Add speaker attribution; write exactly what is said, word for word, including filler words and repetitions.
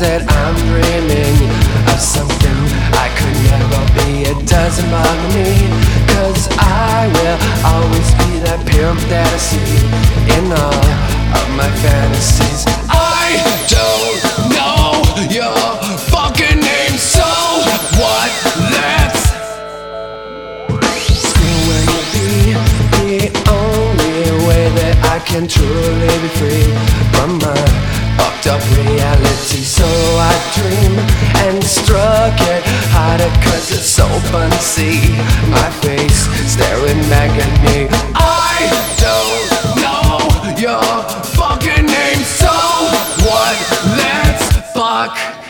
Speaker 1: that I'm dreaming of something I could never be. It doesn't bother me, cause I will always be that pimp that I see in all of my fantasies. I don't know your fucking name, so what? Let's scream when you be the only way that I can truly be free from my fucked up reality. So I dream and struck it harder, cause it's so fun to see my face staring back at me. I don't know your fucking name, so what? Let's fuck.